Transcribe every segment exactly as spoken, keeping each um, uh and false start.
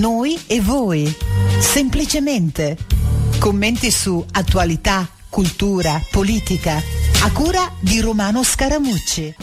Noi e voi, semplicemente. Commenti su attualità, cultura, politica, a cura di Romano Scaramucci.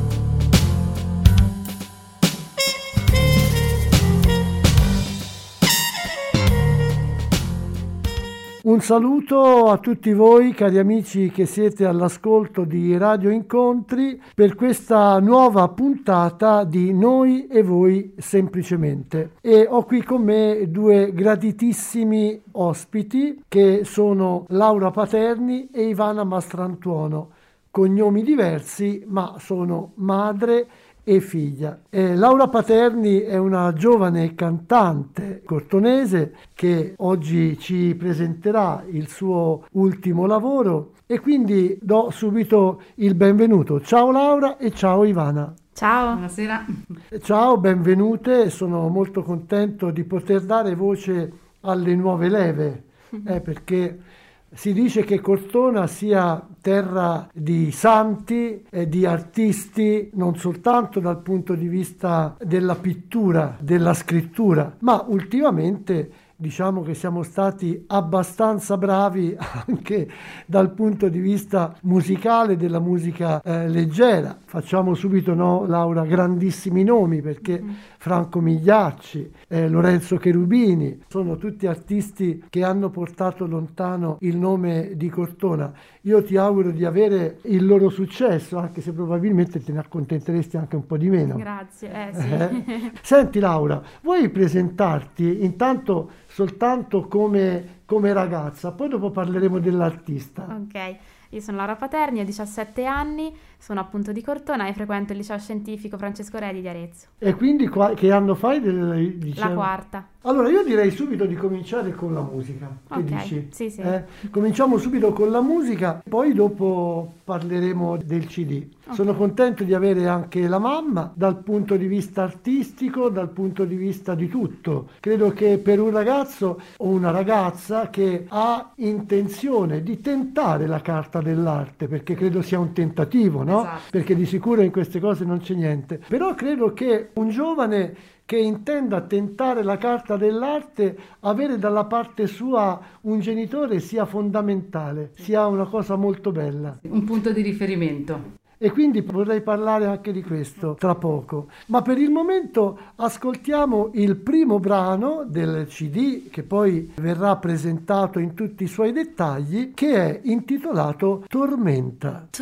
Un saluto a tutti voi cari amici che siete all'ascolto di Radio Incontri per questa nuova puntata di Noi e Voi Semplicemente. E ho qui con me due graditissimi ospiti che sono Laura Paterni e Ivana Mastrantuono, cognomi diversi ma sono madre e figlia. Eh, Laura Paterni è una giovane cantante cortonese che oggi ci presenterà il suo ultimo lavoro e quindi do subito il benvenuto. Ciao Laura e ciao Ivana. Ciao, buonasera. Ciao, benvenute, sono molto contento di poter dare voce alle nuove leve, eh, perché si dice che Cortona sia terra di santi e di artisti, non soltanto dal punto di vista della pittura, della scrittura, ma ultimamente diciamo che siamo stati abbastanza bravi anche dal punto di vista musicale, della musica eh, leggera. Facciamo subito, no, Laura, grandissimi nomi perché mm. Franco Migliacci, eh, Lorenzo Cherubini, sono tutti artisti che hanno portato lontano il nome di Cortona. Io ti auguro di avere il loro successo, anche se probabilmente te ne accontenteresti anche un po' di meno. Grazie, eh, sì. Eh? Senti Laura, vuoi presentarti intanto soltanto come, come ragazza, poi dopo parleremo dell'artista. Ok, io sono Laura Paterni, ho diciassette anni, sono appunto di Cortona e frequento il liceo scientifico Francesco Redi di Arezzo. E quindi qua, che anno fai? Del, La quarta. Allora io direi subito di cominciare con la musica. Che ok, dici? sì sì. Eh? Cominciamo subito con la musica, poi dopo parleremo del C D. Okay. Sono contento di avere anche la mamma dal punto di vista artistico, dal punto di vista di tutto. Credo che per un ragazzo o una ragazza che ha intenzione di tentare la carta dell'arte, perché credo sia un tentativo, no? Esatto. Perché di sicuro in queste cose non c'è niente. Però credo che un giovane che intenda tentare la carta dell'arte, avere dalla parte sua un genitore sia fondamentale, sia una cosa molto bella. Un punto di riferimento. E quindi vorrei parlare anche di questo tra poco. Ma per il momento ascoltiamo il primo brano del C D, che poi verrà presentato in tutti i suoi dettagli, che è intitolato Tormenta. Tu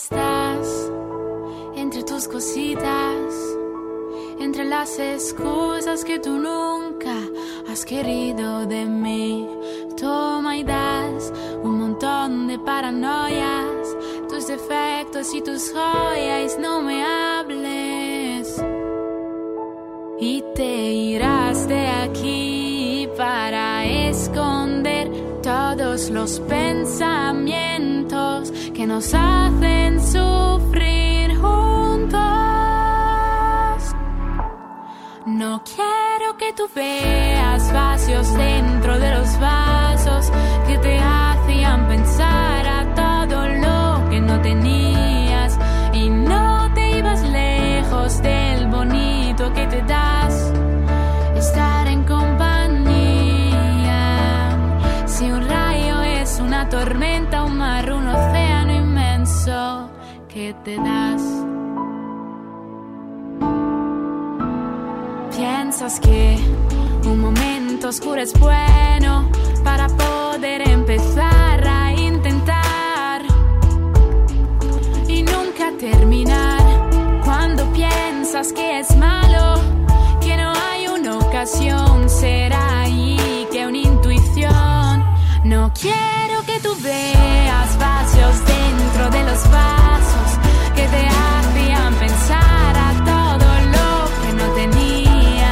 estás entre tus cositas, entre las excusas que tú nunca has querido de mí. Toma y das un montón de paranoias, tus defectos y tus joyas, no me hables. Y te irás de aquí para esconder todos los pensamientos que nos hacen sufrir juntos. No quiero que tú veas vacíos dentro de los vasos que te hacían pensar a todo lo que no tenías, y no te ibas lejos del bonito que te das estar en compañía. Si un rayo es una tormenta, un mar, un océano inmenso que te das. Piensas que un momento oscuro es bueno para poder empezar a intentar y nunca terminar. Cuando piensas que es malo, que no hay una ocasión, será ahí que una intuición. No quiero que tú veas vacíos dentro de los vasos que te hacían pensar a todo lo que no tenías.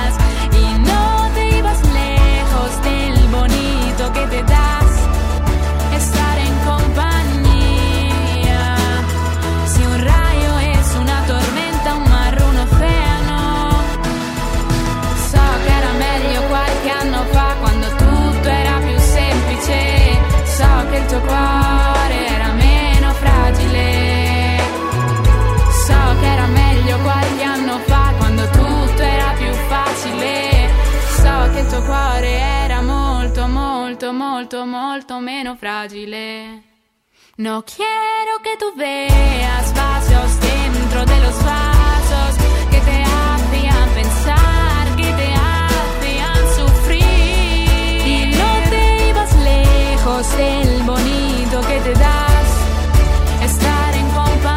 Que te das estar en compañía. Si un rayo es una tormenta, un mar, un océano. So che era meglio qualche anno fa, quando tutto era più semplice. So che il tuo cuore era meno fragile. molto, molto, molto meno fragile. No quiero que tú veas vasos dentro de los vasos que te hacían pensar, que te hacían sufrir. Y no te ibas lejos del bonito que te das estar en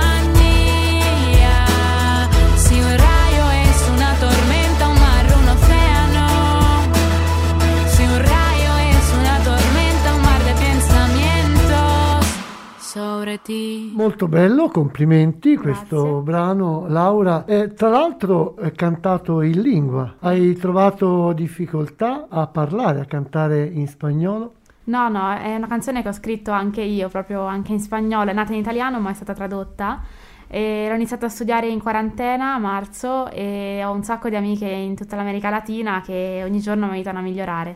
compañía. Si un rayo es una tormenta, un mar, un océano. Si un rayo es una tormenta, un mar de pensamientos sobre ti. Molto bello, complimenti. Grazie. Questo brano, Laura. Eh, tra l'altro è cantato in lingua. Hai trovato difficoltà a parlare, a cantare in spagnolo? No, no, è una canzone che ho scritto anche io, proprio anche in spagnolo, è nata in italiano ma è stata tradotta. E l'ho iniziato a studiare in quarantena a marzo e ho un sacco di amiche in tutta l'America Latina che ogni giorno mi aiutano a migliorare.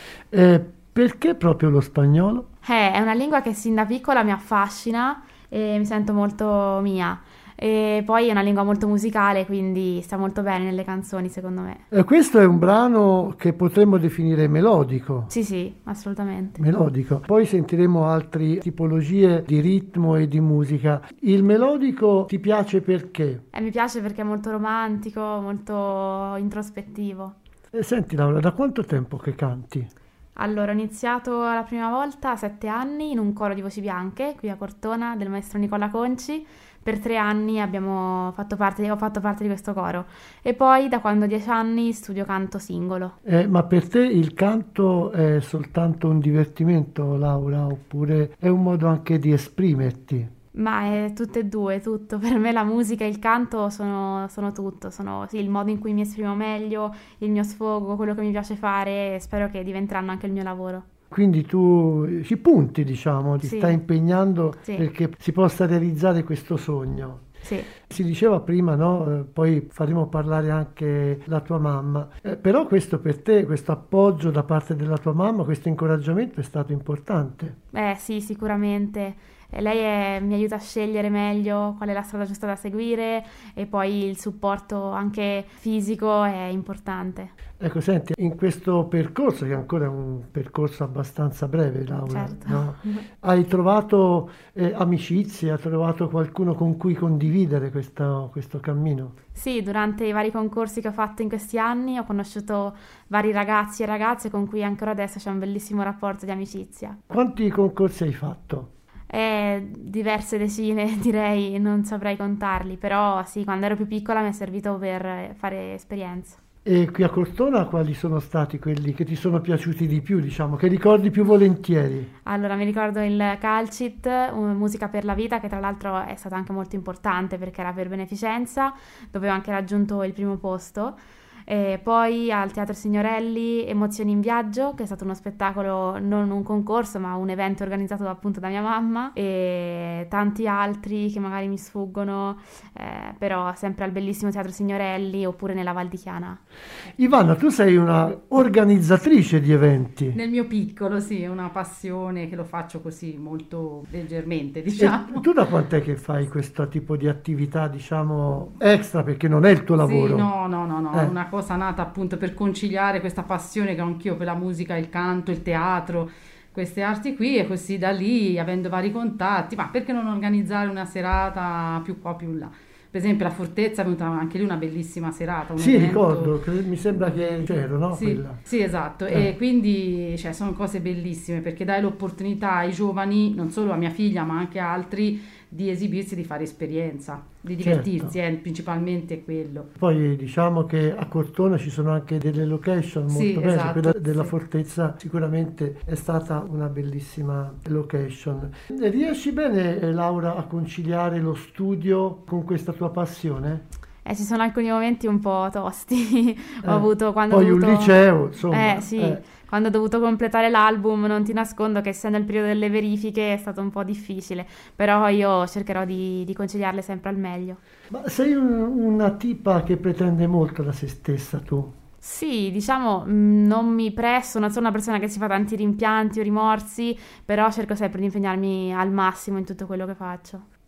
Eh, perché proprio lo spagnolo? Eh, è una lingua che sin da piccola mi affascina e mi sento molto mia. E poi è una lingua molto musicale, quindi sta molto bene nelle canzoni, secondo me. Eh, questo è un brano che potremmo definire melodico. Sì, sì, assolutamente. Melodico. Poi sentiremo altre tipologie di ritmo e di musica. Il melodico ti piace perché? Eh, mi piace perché è molto romantico, molto introspettivo. Eh, senti Laura, da quanto tempo che canti? Allora, ho iniziato la prima volta a sette anni in un coro di voci bianche, qui a Cortona, del maestro Nicola Conci. Per tre anni abbiamo fatto parte, ho fatto parte di questo coro. E poi, da quando ho dieci anni, studio canto singolo. Eh, ma per te il canto è soltanto un divertimento, Laura, oppure è un modo anche di esprimerti? Ma è tutte e due, tutto. Per me la musica e il canto sono, sono tutto, sono sì, il modo in cui mi esprimo meglio, il mio sfogo, quello che mi piace fare e spero che diventeranno anche il mio lavoro. Quindi tu ci punti, diciamo, ti Sì. stai impegnando Sì. perché si possa realizzare questo sogno. Sì. Si diceva prima, no? Eh, poi faremo parlare anche la tua mamma, Eh, però questo per te, questo appoggio da parte della tua mamma, questo incoraggiamento è stato importante. Eh sì, sicuramente. E lei è- mi aiuta a scegliere meglio qual è la strada giusta da seguire e poi il supporto anche fisico è importante. Ecco, senti, in questo percorso, che ancora è un percorso abbastanza breve, Laura, Certo. no? Hai trovato eh, amicizie, hai trovato qualcuno con cui condividere questo, questo cammino? Sì, durante i vari concorsi che ho fatto in questi anni ho conosciuto vari ragazzi e ragazze con cui ancora adesso c'è un bellissimo rapporto di amicizia. Quanti concorsi hai fatto? Eh, diverse decine, direi, non saprei contarli, però sì, quando ero più piccola mi è servito per fare esperienza. E qui a Cortona quali sono stati quelli che ti sono piaciuti di più, diciamo, che ricordi più volentieri? Allora, mi ricordo il Calcit, un- Musica per la Vita, che tra l'altro è stato anche molto importante perché era per beneficenza, dove ho anche raggiunto il primo posto. E poi al Teatro Signorelli Emozioni in Viaggio, che è stato uno spettacolo, non un concorso, ma un evento organizzato appunto da mia mamma, e tanti altri che magari mi sfuggono, eh, però sempre al bellissimo Teatro Signorelli oppure nella Val di Chiana. Ivana, tu sei una organizzatrice di eventi. Nel mio piccolo, sì, è una passione che lo faccio così molto leggermente, diciamo. E tu da quant'è che fai questo tipo di attività, diciamo, extra, perché non è il tuo lavoro? Sì, no, no, no, no, Eh. è una cosa nata appunto per conciliare questa passione che ho anch'io per la musica, il canto, il teatro, queste arti qui, e così da lì, avendo vari contatti, ma perché non organizzare una serata più qua, più là? Per esempio la Fortezza è venuta anche lì una bellissima serata, un Sì, evento- ricordo, che mi sembra che c'ero, no? Sì, Quella. sì, esatto, Eh. e quindi cioè, sono cose bellissime perché dai l'opportunità ai giovani, non solo a mia figlia ma anche a altri, di esibirsi, di fare esperienza, di divertirsi, Certo. eh, principalmente è quello. Poi diciamo che a Cortona ci sono anche delle location molto Sì, belle, esatto, quella della sì. Fortezza sicuramente è stata una bellissima location. Riesci bene, eh, Laura, a conciliare lo studio con questa tua passione? Eh, ci sono alcuni momenti un po' tosti, ho Eh, avuto quando Poi ho dovuto... un liceo, insomma. Eh sì, eh. quando ho dovuto completare l'album, non ti nascondo che essendo il periodo delle verifiche è stato un po' difficile, però io cercherò di, di conciliarle sempre al meglio. Ma sei un- una tipa che pretende molto da se stessa, tu? Sì, diciamo, mh, non mi presso, non sono una persona che si fa tanti rimpianti o rimorsi, però cerco sempre di impegnarmi al massimo in tutto quello che faccio.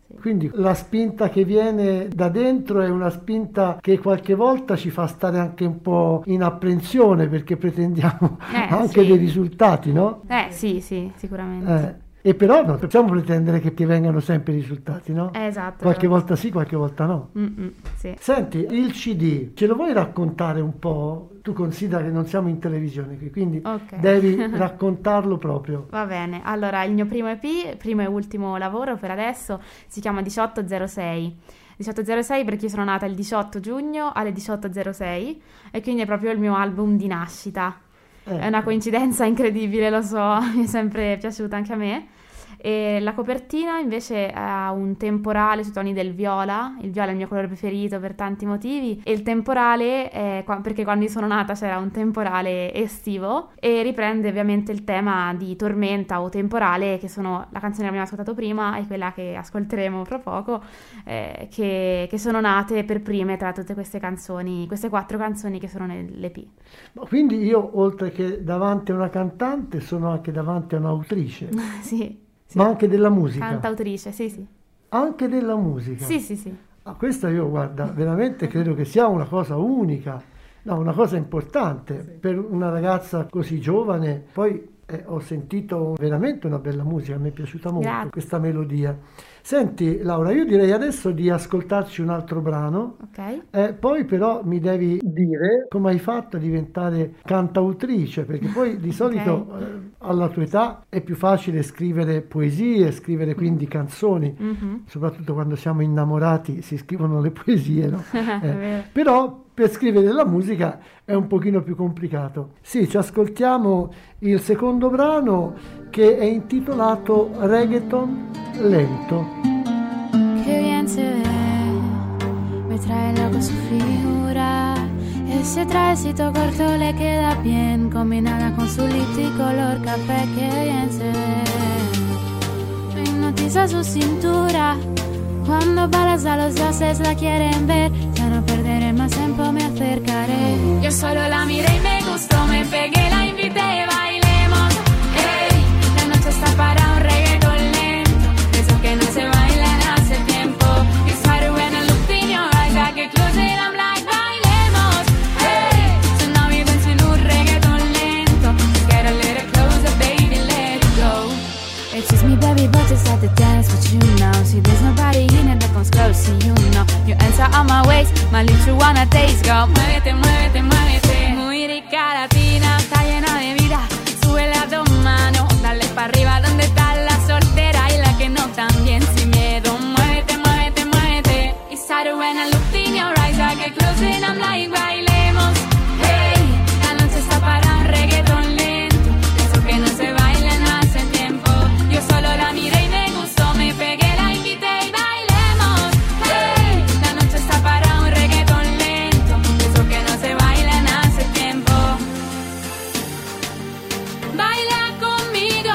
sì. Quindi la spinta che viene da dentro è una spinta che qualche volta ci fa stare anche un po' in apprensione, perché pretendiamo Eh, anche sì. dei risultati, no? Eh sì, sì, sicuramente. Eh, e però non possiamo pretendere che ti vengano sempre i risultati, no? Eh, esatto. Qualche però- volta sì, qualche volta no. Mm-mm, sì. Senti, il C D, ce lo vuoi raccontare un po'? Tu considera che non siamo in televisione qui, quindi Ok. devi raccontarlo proprio. Va bene, allora il mio primo E P, primo e ultimo lavoro per adesso, si chiama diciotto zero sei. diciotto zero sei perché io sono nata il diciotto giugno alle diciotto zero sei e quindi è proprio il mio album di nascita. Eh, È una coincidenza incredibile, lo so, mi è sempre piaciuta anche a me. E la copertina invece ha un temporale sui toni del viola. Il viola è il mio colore preferito per tanti motivi. E il temporale è qua- perché quando io sono nata c'era un temporale estivo e riprende ovviamente il tema di tormenta o temporale, che sono la canzone che abbiamo ascoltato prima e quella che ascolteremo fra poco, eh, che, che sono nate per prime tra tutte queste canzoni, queste quattro canzoni che sono nell'E P. quindi io, oltre che davanti a una cantante, sono anche davanti a un'autrice, Sì, sì. ma anche della musica. Cantautrice, sì, sì. Anche della musica. Sì, sì, sì. Ah, questa io, guarda, veramente credo che sia una cosa unica, no, una cosa importante per una ragazza così giovane. Poi eh, ho sentito veramente una bella musica, mi è piaciuta molto Grazie. questa melodia. Senti Laura, io direi adesso di ascoltarci un altro brano, Ok. eh, poi però mi devi dire come hai fatto a diventare cantautrice, perché poi di solito eh, alla tua età è più facile scrivere poesie, scrivere quindi canzoni, Mhm. soprattutto quando siamo innamorati si scrivono le poesie, no? È Eh, vero. però per scrivere la musica è un pochino più complicato. Sì, ci ascoltiamo il secondo brano che è intitolato Reggaeton Lento. Qué bien se ve, me trae loco su figura. Ese trajecito corto le queda bien, combinada con su lip y color café. Qué bien se ve, me hipnotiza su cintura. Cuando balas a los dioses la quieren ver, ya no perderé más tiempo, me acercaré. Yo solo la miré y me gustó, me pegué, la invité y bailemos. Ey, la noche está para un reggaeton lento, eso que no se bailan hace tiempo. It's harder when I look in your eyes, I get close and I'm like, bailemos. Hey, so now you're dancing un reggaeton lento. Get a little closer, baby, let it go. It's just me, baby, but it's at the dance with you now. See, there's nobody in it that comes close, see, you know. You enter on my waist, my lips you wanna taste, go. Muévete, muévete, muévete. Muy rica latina, está llena de vida. Sube las dos manos, dale pa' arriba donde está la soltera y la que no también sin miedo. Muévete, muévete, muévete. It's harder when I look in your eyes, I get close and I'm like, bailemos. Hey, la noche está para un reggaeton lento, eso que no se baila en hace tiempo. Yo solo la miré y me gustó, me pegué, la invité y bailemos. Hey, la noche está para un reggaeton lento, eso que no se baila en hace tiempo. Baila conmigo,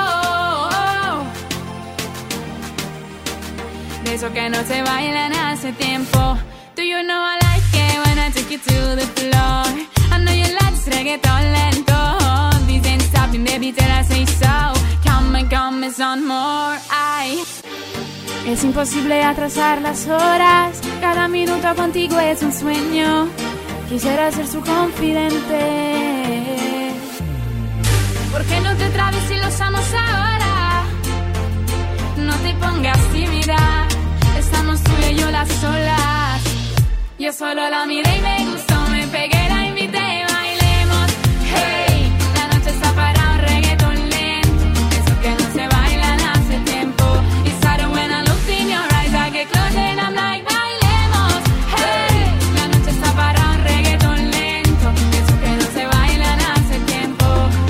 de eso que no se baila en hace tiempo. Do you know I like it when I take you to the floor? I know you like this reggaeton lento. This ain't stopping, baby, till I say so. Come and come, it's on more. Ay. Es imposible atrasar las horas, cada minuto contigo es un sueño. Quisiera ser su confidente. ¿Por qué no te trabes si lo usamos ahora? No te pongas tímida, estamos tú y yo las solas. Yo solo la miré y me gustó, me pegué, la invité y bailemos. Hey, la noche está para un reggaeton lento, eso que no se baila en hace tiempo. It's harder when I look in your eyes, I get close and I'm like, bailemos. Hey, la noche está para un reggaeton lento, eso que no se baila en hace tiempo.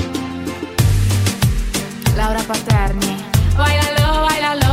Laura Paterni, bailalo, bailalo.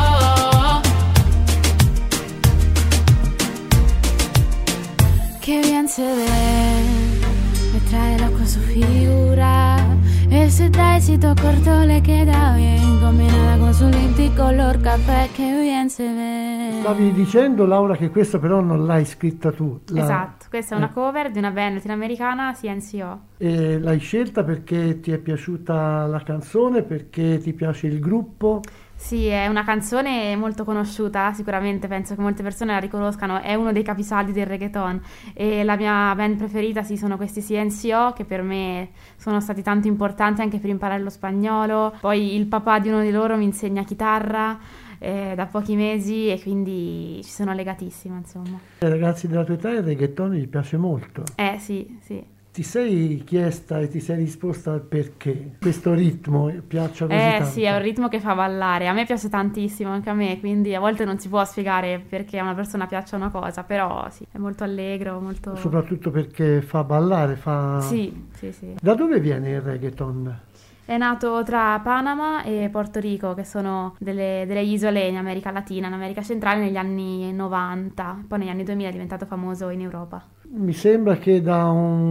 Qué bien se ve, me trae loco su figura. Ese trajecito corto le queda bien, combinada con su lip di color café. Qué bien se ve. Stavi dicendo Laura che questa però non l'hai scritta tu. La- Esatto, questa è una eh, cover di una band latinoamericana, C N C O. E l'hai scelta perché ti è piaciuta la canzone, perché ti piace il gruppo? Sì, è una canzone molto conosciuta, sicuramente penso che molte persone la riconoscano, è uno dei capisaldi del reggaeton e la mia band preferita sì sono questi C N C O che per me sono stati tanto importanti anche per imparare lo spagnolo, poi il papà di uno di loro mi insegna chitarra eh, da pochi mesi e quindi ci sono legatissima insomma. Ai ragazzi della tua età il reggaeton gli piace molto. Eh sì, sì. Ti sei chiesta e ti sei risposta al perché questo ritmo piaccia così Eh tanto? sì, è un ritmo che fa ballare, a me piace tantissimo, anche a me, quindi a volte non si può spiegare perché a una persona piaccia una cosa, però sì, è molto allegro, molto... Soprattutto perché fa ballare, fa... Sì, sì, sì. Da dove viene il reggaeton? È nato tra Panama e Porto Rico, che sono delle, delle isole in America Latina, in America Centrale negli anni novanta, poi negli anni duemila è diventato famoso in Europa. Mi sembra che da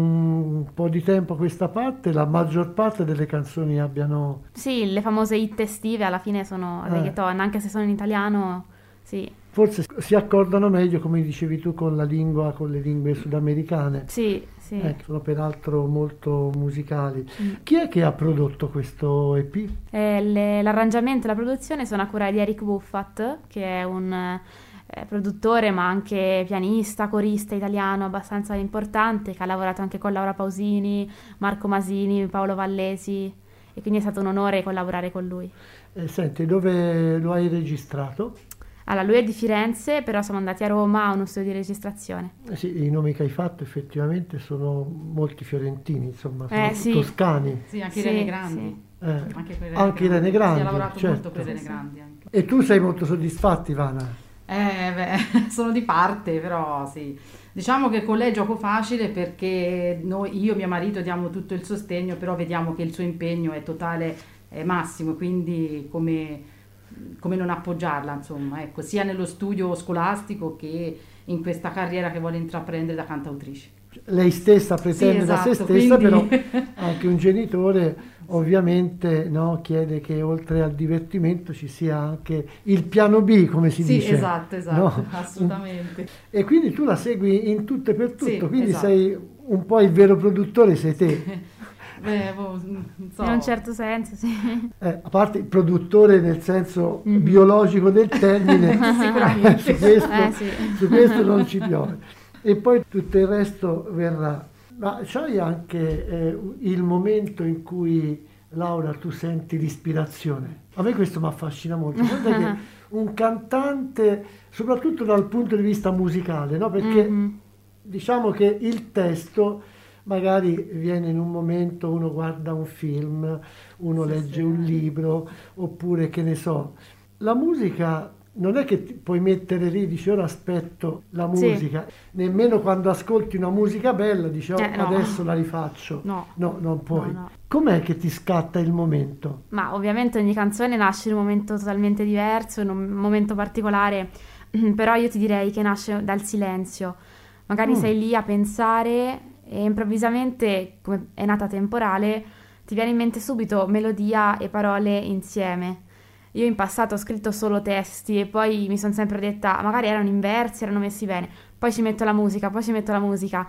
un po' di tempo a questa parte la maggior parte delle canzoni abbiano... Sì, le famose hit estive alla fine sono Eh. reggaeton, anche se sono in italiano, sì. Forse si accordano meglio, come dicevi tu, con la lingua, con le lingue sudamericane. Sì, sì. Eh, sono peraltro molto musicali. Mm. Chi è che ha prodotto questo E P? Eh, le- l'arrangiamento e la produzione sono a cura di Eric Buffat, che è un eh, produttore ma anche pianista, corista italiano abbastanza importante, che ha lavorato anche con Laura Pausini, Marco Masini, Paolo Vallesi e quindi è stato un onore collaborare con lui. Eh, senti, dove lo hai registrato? Allora, lui è di Firenze, però siamo andati a Roma a uno studio di registrazione. Eh sì, i nomi che hai fatto effettivamente sono molti fiorentini, insomma, sono Eh, sì. toscani. Sì, anche Sì, Irene Grandi. Eh, Anche, con anche Irene Grandi, Si è lavorato certo. molto con Irene Grandi anche. E tu sei molto soddisfatta, Ivana? Eh, beh, sono di parte, però sì. Diciamo che con lei gioco facile perché noi, io e mio marito diamo tutto il sostegno, però vediamo che il suo impegno è totale, è massimo, quindi come, come non appoggiarla, insomma, ecco, sia nello studio scolastico che in questa carriera che vuole intraprendere da cantautrice. Lei stessa pretende Sì, da se esatto, stessa, quindi- però anche un genitore ovviamente no, chiede che oltre al divertimento ci sia anche il piano B, come si Sì, dice. esatto, esatto, no? assolutamente. E quindi tu la segui in tutto e per tutto, Sì, quindi esatto. sei un po' il vero produttore, sei te. Beh, boh, non so. In un certo senso, sì. Eh, a parte il produttore nel senso Mhm. biologico del termine, Sicuramente. su, questo, Eh, sì. su questo non ci piove. E poi tutto il resto verrà. Ma c'hai anche eh, il momento in cui, Laura, tu senti l'ispirazione? A me questo mi affascina molto. Guarda che un cantante, soprattutto dal punto di vista musicale, no? Perché Mhm. diciamo che il testo magari viene in un momento, uno guarda un film, uno Sì, legge sì. un libro, oppure che ne so. La musica non è che ti puoi mettere lì, dici ora aspetto la Sì. musica, nemmeno quando ascolti una musica bella dici oh, Eh, no. adesso la rifaccio. No. No, non puoi. No, no. Com'è che ti scatta il momento? Ma ovviamente ogni canzone nasce in un momento totalmente diverso, in un momento particolare, però io ti direi che nasce dal silenzio. Magari Mm. sei lì a pensare e improvvisamente, come è nata Temporale, ti viene in mente subito melodia e parole insieme. Io in passato ho scritto solo testi e poi mi sono sempre detta, magari erano inversi, erano messi bene, poi ci metto la musica, poi ci metto la musica,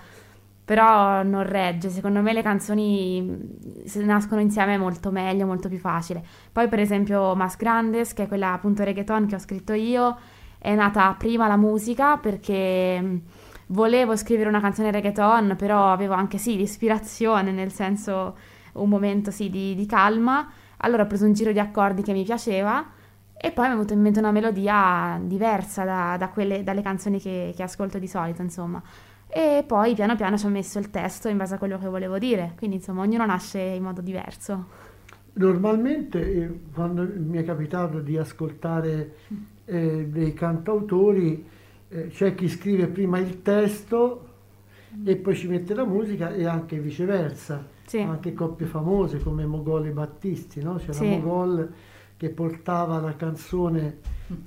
però non regge. Secondo me le canzoni se nascono insieme è molto meglio, molto più facile. Poi per esempio Mas Grandes, che è quella appunto reggaeton che ho scritto io, è nata prima la musica perché mh, volevo scrivere una canzone reggaeton, però avevo anche sì l'ispirazione, nel senso un momento sì di, di calma. Allora ho preso un giro di accordi che mi piaceva e poi mi è venuta in mente una melodia diversa da, da quelle, dalle canzoni che, che ascolto di solito, insomma. E poi piano piano ci ho messo il testo in base a quello che volevo dire, quindi insomma ognuno nasce in modo diverso. Normalmente eh, quando mi è capitato di ascoltare eh, dei cantautori eh, c'è chi scrive prima il testo e poi ci mette la musica e anche viceversa. Sì. Anche coppie famose come Mogol e Battisti, no? C'era Sì. Mogol che portava la canzone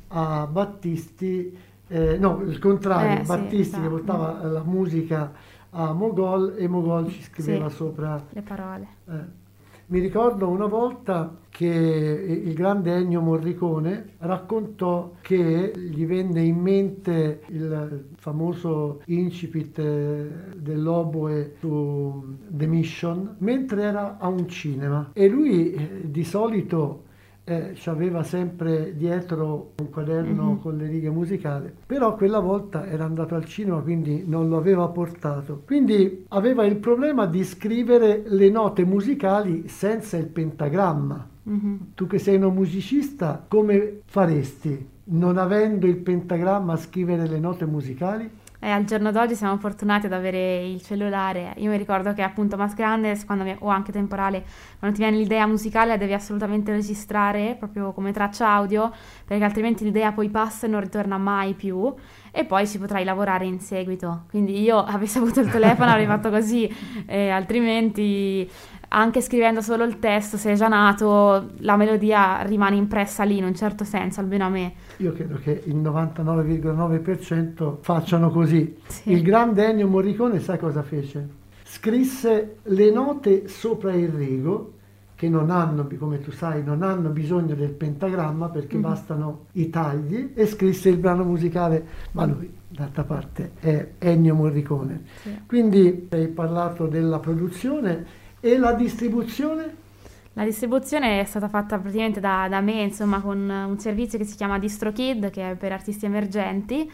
a Battisti, eh, no, il contrario, Eh, sì, Battisti esatto. che portava la musica a Mogol e Mogol ci scriveva Sì. sopra. Le parole. eh. Mi ricordo una volta che il grande Ennio Morricone raccontò che gli venne in mente il famoso incipit eh, dell'oboe su The Mission mentre era a un cinema e lui eh, di solito eh, aveva sempre dietro un quaderno Mm-hmm. con le righe musicali, però quella volta era andato al cinema, quindi non lo aveva portato. Quindi aveva il problema di scrivere le note musicali senza il pentagramma. Mhm. Tu che sei un musicista, come faresti, non avendo il pentagramma, a scrivere le note musicali? E al giorno d'oggi siamo fortunati ad avere il cellulare. Io mi ricordo che appunto Mas Grandes, quando mi- o anche Temporale, quando ti viene l'idea musicale la devi assolutamente registrare proprio come traccia audio, perché altrimenti l'idea poi passa e non ritorna mai più, e poi ci potrai lavorare in seguito. Quindi io, avessi avuto il telefono, avrei fatto così, eh, altrimenti anche scrivendo solo il testo, se è già nato, la melodia rimane impressa lì in un certo senso, almeno a me. Io credo che il novantanove virgola nove per cento facciano così. Sì. Il grande Ennio Morricone, sai cosa fece? Scrisse le note sopra il rigo, che non hanno, come tu sai, non hanno bisogno del pentagramma, perché Mhm. bastano i tagli, e scrisse il brano musicale, ma lui, d'altra parte, è Ennio Morricone. Sì. Quindi hai parlato della produzione e la distribuzione? La distribuzione è stata fatta praticamente da, da me, insomma, con un servizio che si chiama DistroKid, che è per artisti emergenti,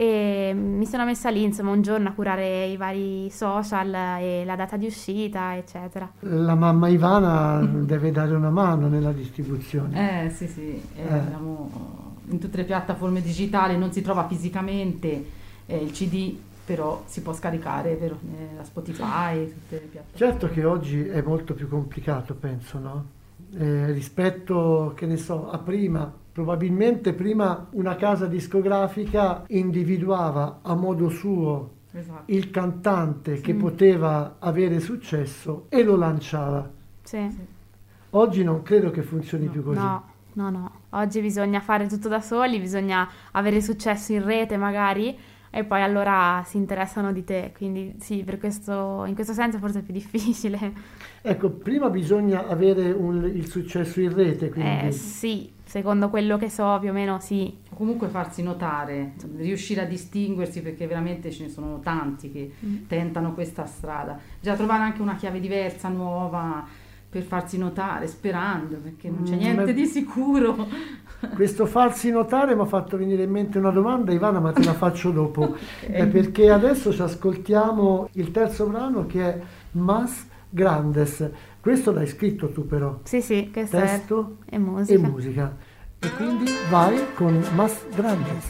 e mi sono messa lì, insomma, un giorno a curare i vari social e la data di uscita, eccetera. La mamma Ivana deve dare una mano nella distribuzione. Eh sì sì, eh, Eh. abbiamo- in tutte le piattaforme digitali non si trova fisicamente eh, il C D, però si può scaricare, vero? Eh, da Spotify, tutte le piattaforme. Certo che oggi è molto più complicato, penso, no? Eh, rispetto, che ne so, a prima. Probabilmente prima una casa discografica individuava a modo suo Esatto. il cantante che Mm. poteva avere successo e lo lanciava. Sì. Oggi non credo che funzioni No. più così. No, no, no. Oggi bisogna fare tutto da soli, bisogna avere successo in rete magari, e poi allora si interessano di te. Quindi sì, per questo, in questo senso forse è più difficile. Ecco, prima bisogna avere un- il successo in rete, quindi. Eh sì, secondo quello che so più o meno sì. O comunque farsi notare, riuscire a distinguersi, perché veramente ce ne sono tanti che Mm. tentano questa strada. Già trovare anche una chiave diversa, nuova, per farsi notare, sperando, perché non c'è Mm, niente ma- di sicuro. Questo farsi notare mi ha fatto venire in mente una domanda, Ivana, ma te la faccio dopo. Eh, perché adesso ci ascoltiamo il terzo brano, che è Mas Grandes. Questo l'hai scritto tu, però. Sì, sì, questo Testo è, è musica. e musica. E quindi vai con Mas Grandes.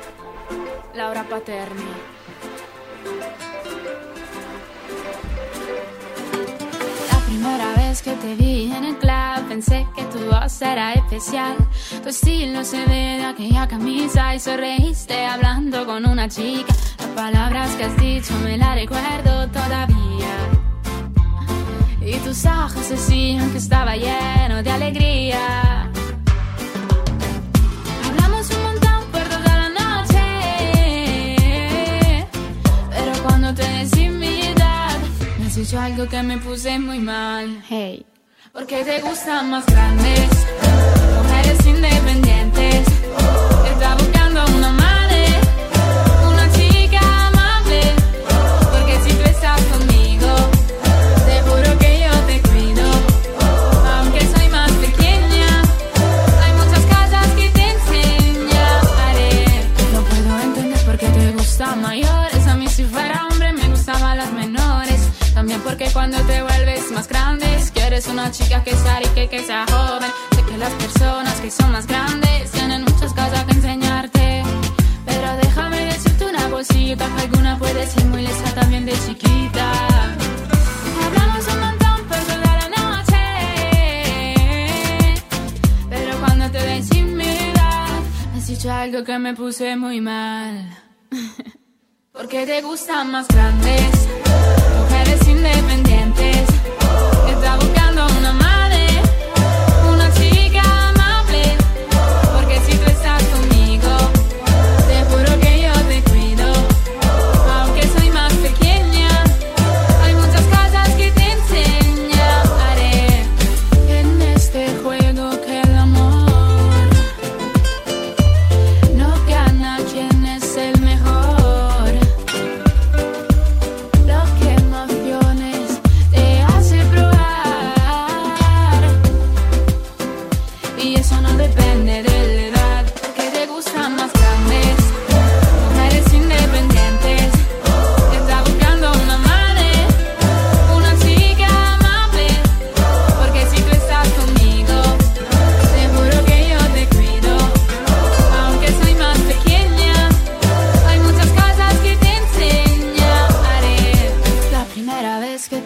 Laura Paterni. La primera vez que te vi en el club pensé que tu voz era especial. Tu estilo se ve de aquella camisa y sonreíste hablando con una chica. Las palabras que has dicho me las recuerdo todavía. Y tus ojos decían que estaba lleno de alegría. Hablamos un montón por toda la noche, pero cuando te decí mi edad, me has dicho algo que me puse muy mal. Hey, porque te gustan más grandes, mujeres independientes. Está buscando una madre, una chica amable, porque si tú estás conmigo, te juro que yo te cuido. Aunque soy más pequeña, hay muchas cosas que te enseñaré. No puedo entender por qué te gustan mayores. A mí si fuera hombre me gustaban las menores. También porque cuando te vuelves más grande, quieres una chica que sea rica y que sea joven. Sé que las personas que son más grandes tienen muchas cosas que enseñarte, pero déjame decirte una cosita, que alguna puede ser muy lesa también de chiquita. Hablamos un montón por toda la noche, pero cuando te ves sin mirar, me has dicho algo que me puse muy mal. Porque te gustan más grandes, mujeres independientes. Está buscando una madre, una chica amable, porque si tú estás conmigo, te juro que yo te cuido. Aunque soy más pequeña, hay muchas cosas que te enseñaré. En este juego que el amor no gana quien es el mejor. Lo que emociones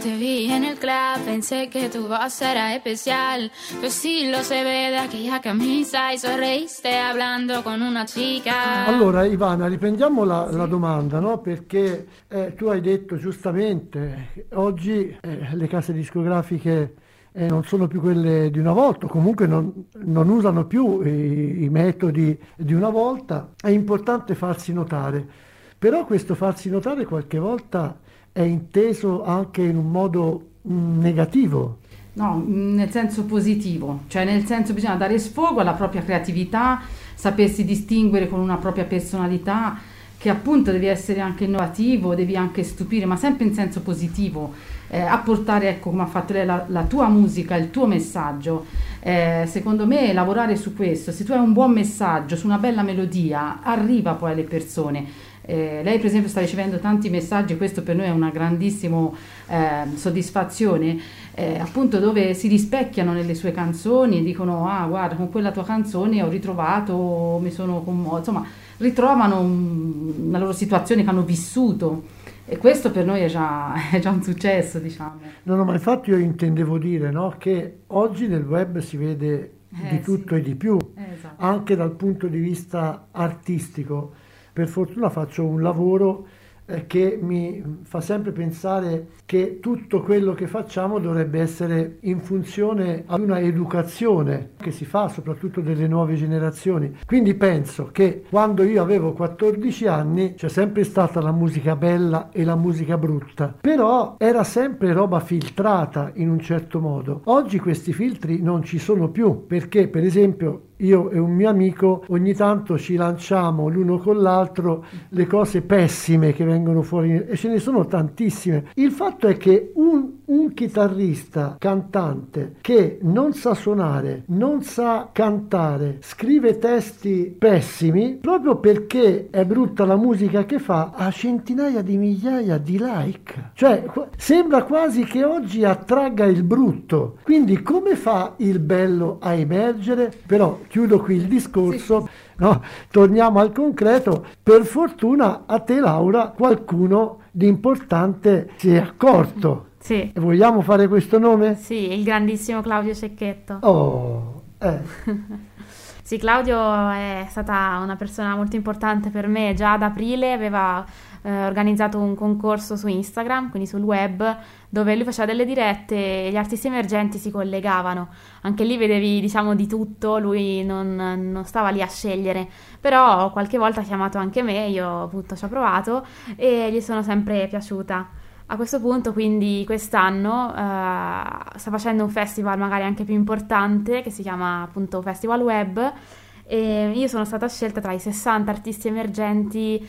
te vi en el club, pensé que tu voz era especial. Tu estilo se ve de aquella camisa y sonreíste hablando con una chica. Allora Ivana, riprendiamo la, la domanda, no? Perché eh, tu hai detto giustamente, oggi eh, le case discografiche eh, non sono più quelle di una volta, comunque non, non usano più i, i metodi di una volta, è importante farsi notare, però questo farsi notare qualche volta è inteso anche in un modo mh, negativo. No, nel senso positivo, cioè nel senso bisogna dare sfogo alla propria creatività, sapersi distinguere con una propria personalità, che appunto devi essere anche innovativo, devi anche stupire, ma sempre in senso positivo, eh, apportare, ecco come ha fatto lei, la, la tua musica, il tuo messaggio. Eh, secondo me lavorare su questo, se tu hai un buon messaggio, su una bella melodia, arriva poi alle persone. Eh, lei per esempio sta ricevendo tanti messaggi, questo per noi è una grandissima eh, soddisfazione, eh, appunto dove si rispecchiano nelle sue canzoni e dicono ah guarda, con quella tua canzone ho ritrovato, mi sono commosso, insomma ritrovano un, una loro situazione che hanno vissuto, e questo per noi è già, è già un successo, diciamo. No, no, ma infatti io intendevo dire, no, che oggi nel web si vede eh, di tutto sì. e di più, eh, esatto. anche dal punto di vista artistico. Per fortuna faccio un lavoro eh, che mi fa sempre pensare che tutto quello che facciamo dovrebbe essere in funzione ad una educazione che si fa soprattutto delle nuove generazioni. Quindi penso che quando io avevo quattordici anni c'è sempre stata la musica bella e la musica brutta, però era sempre roba filtrata in un certo modo. Oggi questi filtri non ci sono più, perché per esempio io e un mio amico ogni tanto ci lanciamo l'uno con l'altro le cose pessime che vengono fuori, e ce ne sono tantissime. Il fatto è che un, un chitarrista cantante che non sa suonare, non sa cantare, scrive testi pessimi, proprio perché è brutta la musica che fa, ha centinaia di migliaia di like. Cioè sembra quasi che oggi attragga il brutto. Quindi come fa il bello a emergere? Però chiudo qui il discorso, sì. No, torniamo al concreto. Per fortuna a te, Laura, qualcuno di importante si è accorto. Sì. E vogliamo fare questo nome? Sì, il grandissimo Claudio Cecchetto. Oh, eh. Sì, Claudio è stata una persona molto importante per me. Già ad aprile aveva eh, organizzato un concorso su Instagram, quindi sul web, dove lui faceva delle dirette e gli artisti emergenti si collegavano. Anche lì vedevi, diciamo, di tutto, lui non, non stava lì a scegliere, però qualche volta ha chiamato anche me, io appunto ci ho provato e gli sono sempre piaciuta. A questo punto, quindi, quest'anno uh, sta facendo un festival magari anche più importante che si chiama appunto Festival Web, e io sono stata scelta tra i sessanta artisti emergenti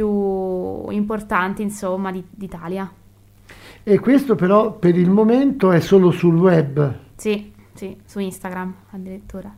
più importanti, insomma, di, d'Italia. E questo però per il momento è solo sul web? Sì, sì, su Instagram addirittura.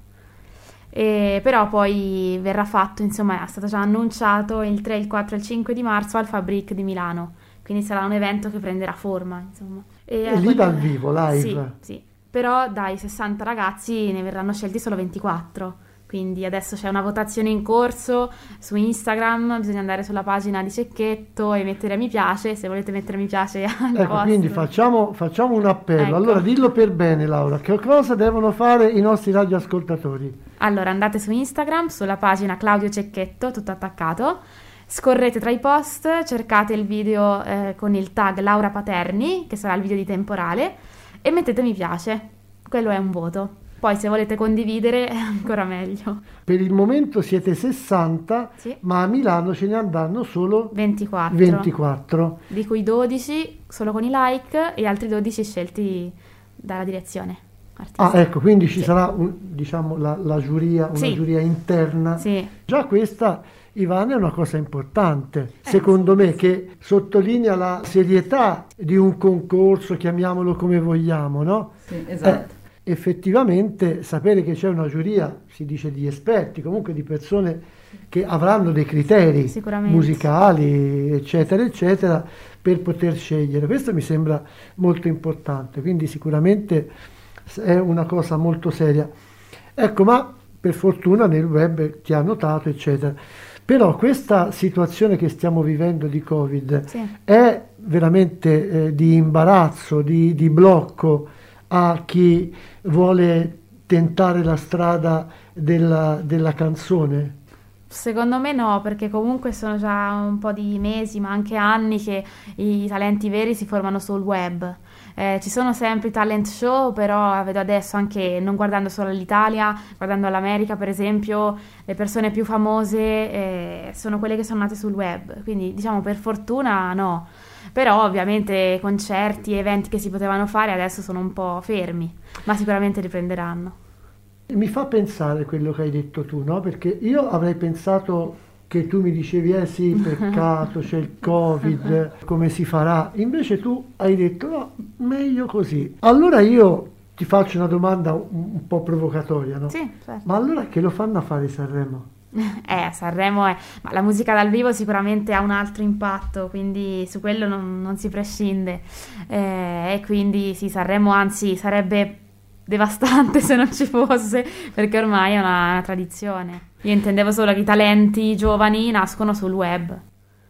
E però poi verrà fatto, insomma, è stato già annunciato il tre, il quattro e il cinque di marzo al Fabric di Milano. Quindi sarà un evento che prenderà forma, insomma. E, e lì dal vivo, live? Sì, sì. Però dai sessanta ragazzi ne verranno scelti solo ventiquattro. Quindi adesso c'è una votazione in corso su Instagram, bisogna andare sulla pagina di Cecchetto e mettere mi piace, se volete mettere mi piace al ecco, post. Quindi facciamo, facciamo un appello. Ecco. Allora dillo per bene, Laura, che cosa devono fare i nostri radioascoltatori? Allora andate su Instagram, sulla pagina Claudio Cecchetto, tutto attaccato. Scorrete tra i post, cercate il video eh, con il tag Laura Paterni, che sarà il video di Temporale, e mettete mi piace. Quello è un voto. Poi se volete condividere è ancora meglio. Per il momento siete sessanta, sì. Ma a Milano ce ne andranno solo ventiquattro. ventiquattro. Di cui dodici solo con i like e altri dodici scelti dalla direzione artistica. Ah, ecco, quindi ci sì. sarà un, diciamo la, la giuria, una sì. giuria interna. Sì. Già questa, Ivana, è una cosa importante, eh, secondo me, che sottolinea la serietà di un concorso, chiamiamolo come vogliamo, no? Sì, esatto. Eh, effettivamente sapere che c'è una giuria, si dice di esperti, comunque di persone che avranno dei criteri musicali, eccetera, eccetera, per poter scegliere. Questo mi sembra molto importante, quindi sicuramente è una cosa molto seria. Ecco, ma per fortuna nel web ti ha notato, eccetera. Però questa situazione che stiamo vivendo di Covid, sì. è veramente eh, di imbarazzo, di, di blocco a chi vuole tentare la strada della, della canzone? Secondo me no, perché comunque sono già un po' di mesi, ma anche anni che i talenti veri si formano sul web. Eh, ci sono sempre i talent show, però vedo adesso anche, non guardando solo all'Italia, guardando all'America per esempio, le persone più famose eh, sono quelle che sono nate sul web, quindi diciamo per fortuna no. Però ovviamente concerti e eventi che si potevano fare adesso sono un po' fermi, ma sicuramente riprenderanno. Mi fa pensare quello che hai detto tu, no? Perché io avrei pensato che tu mi dicevi, eh sì, peccato, c'è il Covid, come si farà? Invece tu hai detto, no, meglio così. Allora io ti faccio una domanda un, un po' provocatoria, no? Sì, certo. Ma allora che lo fanno a fare Sanremo? Eh, Sanremo è... Ma la musica dal vivo sicuramente ha un altro impatto, quindi su quello non, non si prescinde. Eh, e quindi sì, Sanremo anzi sarebbe devastante se non ci fosse, perché ormai è una, una tradizione. Io intendevo solo che i talenti giovani nascono sul web.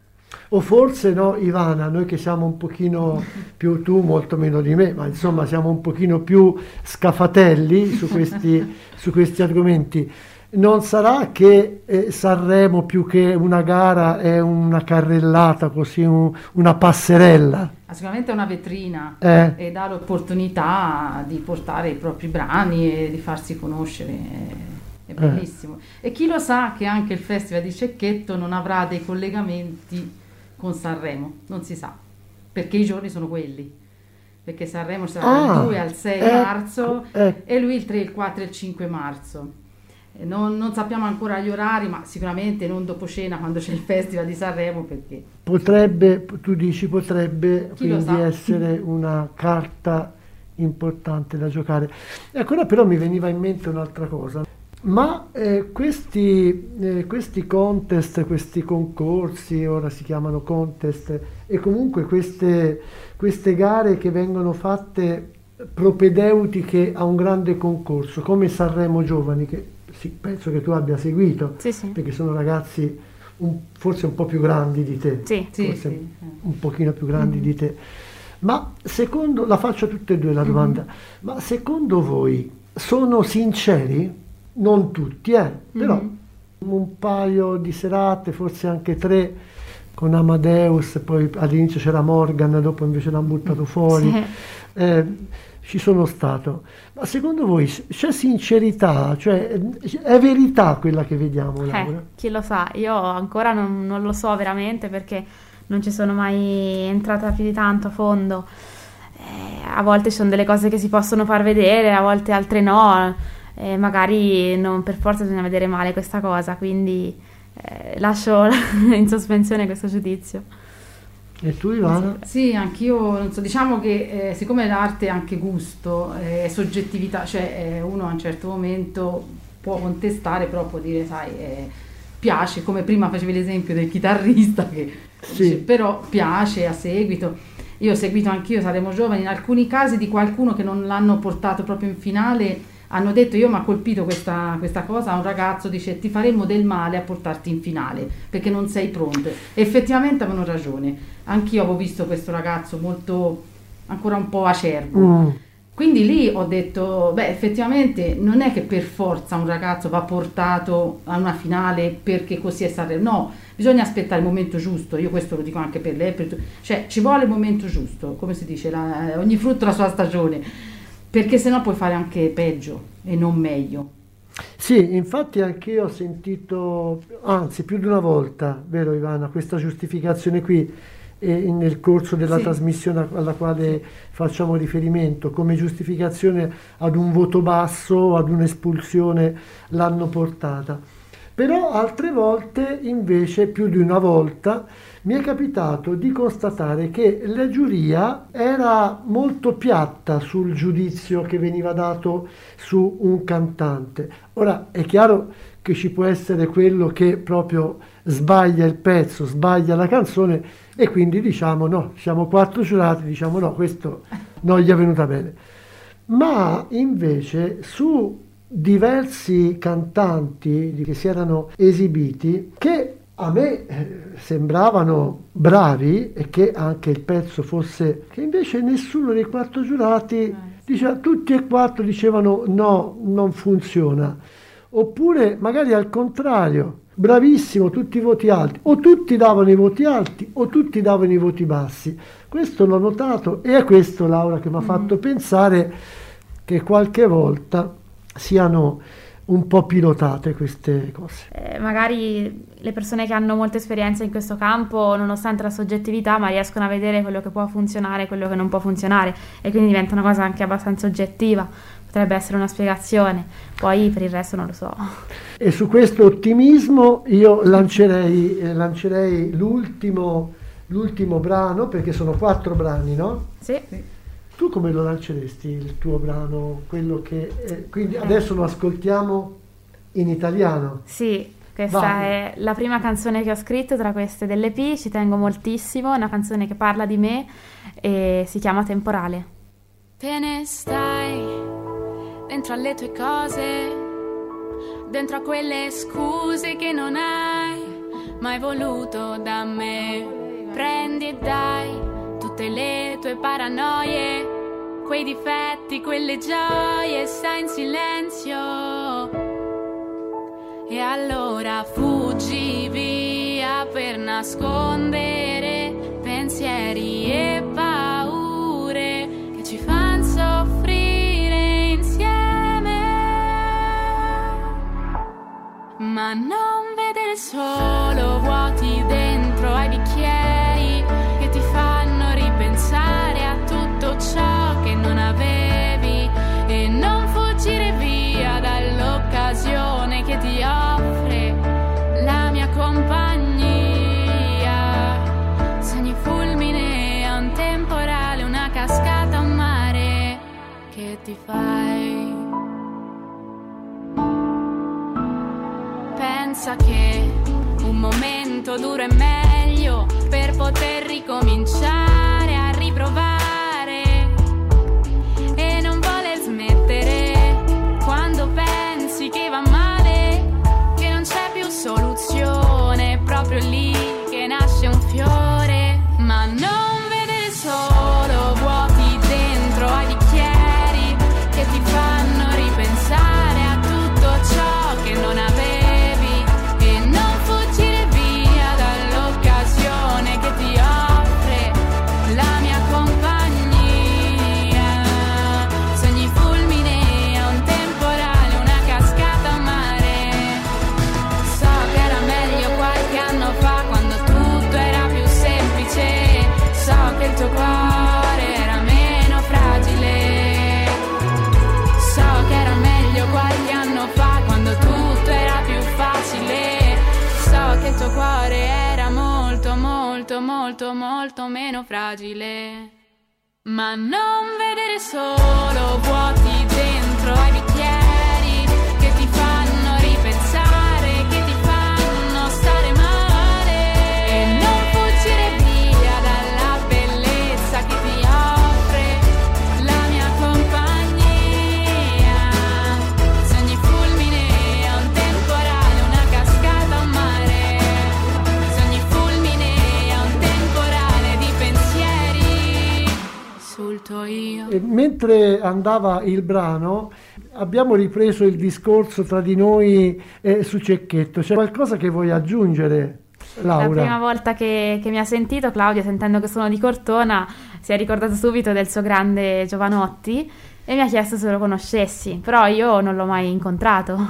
O forse no, Ivana, noi che siamo un pochino più, tu molto meno di me, ma insomma siamo un pochino più scafatelli su questi, su questi argomenti. Non sarà che eh, Sanremo più che una gara è una carrellata, così un, una passerella? Sicuramente è una vetrina eh. e dà l'opportunità di portare i propri brani e di farsi conoscere, è bellissimo. Eh. E chi lo sa che anche il Festival di Cecchetto non avrà dei collegamenti con Sanremo, non si sa, perché i giorni sono quelli, perché Sanremo sarà ah, dal due al sei ecco, marzo ecco. e lui il tre, il quattro e il cinque marzo. Non, non sappiamo ancora gli orari, ma sicuramente non dopo cena quando c'è il Festival di Sanremo, perché potrebbe, tu dici potrebbe Chi quindi essere una carta importante da giocare. Ecco, ora però mi veniva in mente un'altra cosa, ma eh, questi, eh, questi contest, questi concorsi, ora si chiamano contest, e comunque queste, queste gare che vengono fatte propedeutiche a un grande concorso come Sanremo Giovani, che sì, penso che tu abbia seguito, sì, sì. perché sono ragazzi un, forse un po' più grandi di te, sì, forse sì, sì. un pochino più grandi mm-hmm. di te. Ma secondo, la faccio a tutte e due la domanda, mm-hmm. ma secondo voi sono sinceri? Non tutti, eh, però mm-hmm. un paio di serate, forse anche tre, con Amadeus, poi all'inizio c'era Morgan, dopo invece l'hanno buttato fuori. Sì. Eh, ci sono stato, ma secondo voi c'è sincerità, cioè è verità quella che vediamo, Laura? Eh, chi lo sa, io ancora non, non lo so veramente, perché non ci sono mai entrata più di tanto a fondo. Eh, a volte ci sono delle cose che si possono far vedere, a volte altre no, eh, magari non per forza bisogna vedere male questa cosa, quindi eh, lascio in sospensione questo giudizio. E tu, Ivana? Sì, anch'io, non so, diciamo che eh, siccome l'arte è anche gusto, è eh, soggettività, cioè eh, uno a un certo momento può contestare, però può dire, sai, eh, piace, come prima facevi l'esempio del chitarrista che sì. dice, però piace a seguito. Io ho seguito anch'io Sanremo Giovani, in alcuni casi di qualcuno che non l'hanno portato proprio in finale, hanno detto, io mi ha colpito questa, questa cosa, un ragazzo dice, ti faremmo del male a portarti in finale perché non sei pronto. Effettivamente avevano ragione, anch'io avevo visto questo ragazzo molto, ancora un po' acerbo, mm. quindi lì ho detto, beh, effettivamente non è che per forza un ragazzo va portato a una finale perché così è Sanremo, no, bisogna aspettare il momento giusto. Io questo lo dico anche per lei, per tu. Cioè ci vuole il momento giusto, come si dice, la, ogni frutto ha la sua stagione, perché sennò puoi fare anche peggio e non meglio. Sì, infatti anche io ho sentito, anzi più di una volta, vero Ivana, questa giustificazione qui eh, nel corso della sì. trasmissione alla quale facciamo riferimento, come giustificazione ad un voto basso o ad un'espulsione l'hanno portata. Però altre volte invece, più di una volta, mi è capitato di constatare che la giuria era molto piatta sul giudizio che veniva dato su un cantante. Ora è chiaro che ci può essere quello che proprio sbaglia il pezzo, sbaglia la canzone e quindi diciamo no, siamo quattro giurati, diciamo no, questo non gli è venuta bene. Ma invece su diversi cantanti che si erano esibiti, che a me eh, sembravano bravi e che anche il pezzo fosse, che invece nessuno dei quattro giurati, eh. diceva, tutti e quattro dicevano no, non funziona, oppure magari al contrario, bravissimo, tutti i voti alti, o tutti davano i voti alti o tutti davano i voti bassi. Questo l'ho notato e è questo, Laura, che mi ha mm. fatto pensare che qualche volta siano un po' pilotate queste cose. Eh, magari le persone che hanno molta esperienza in questo campo, nonostante la soggettività, ma riescono a vedere quello che può funzionare e quello che non può funzionare, e quindi diventa una cosa anche abbastanza oggettiva. Potrebbe essere una spiegazione, poi per il resto non lo so. E su questo ottimismo io lancerei, eh, lancerei l'ultimo, l'ultimo brano, perché sono quattro brani, no? Sì. sì. Tu come lo lanceresti il tuo brano? Quello che è, quindi adesso lo ascoltiamo in italiano. Sì, questa Vai. È la prima canzone che ho scritto tra queste dell'E P, ci tengo moltissimo, è una canzone che parla di me e si chiama Temporale. Te ne stai dentro alle tue cose, dentro a quelle scuse che non hai mai voluto da me. Prendi e dai tutte le tue paranoie, quei difetti, quelle gioie, stai in silenzio. E allora fuggi via per nascondere pensieri e paure che ci fanno soffrire insieme. Ma non vedere solo vuoti dentro ai bicchieri che ti fanno ripensare a tutto ciò che non avevi, e non fuggire via dall'occasione che ti offre la mia compagnia. Sogni fulmine a un temporale, una cascata, un mare che ti fai. Pensa che un momento duro è meglio per poter ricominciare a riprovare, e non voler smettere quando pensi che va male, che non c'è più soluzione, è proprio lì che nasce un fiore. Ma non vedere solo vuoti dentro ai bicchieri che ti fanno ripensare a tutto ciò che non avevi, molto molto meno fragile. Ma non vedere solo vuoti dentro ai bicchieri che ti fanno ripensare, che ti fanno stare male, e non fuggire via dalla bellezza che ti offre la mia compagnia. Sogni fulmine a un temporale, una cascata, un mare. Sogni fulmine a un temporale di pensieri sul tuo io. E mentre andava il brano abbiamo ripreso il discorso tra di noi eh, su Cecchetto. C'è qualcosa che vuoi aggiungere, Laura? La prima volta che, che mi ha sentito, Claudio, sentendo che sono di Cortona, si è ricordato subito del suo grande Giovanotti e mi ha chiesto se lo conoscessi, però io non l'ho mai incontrato.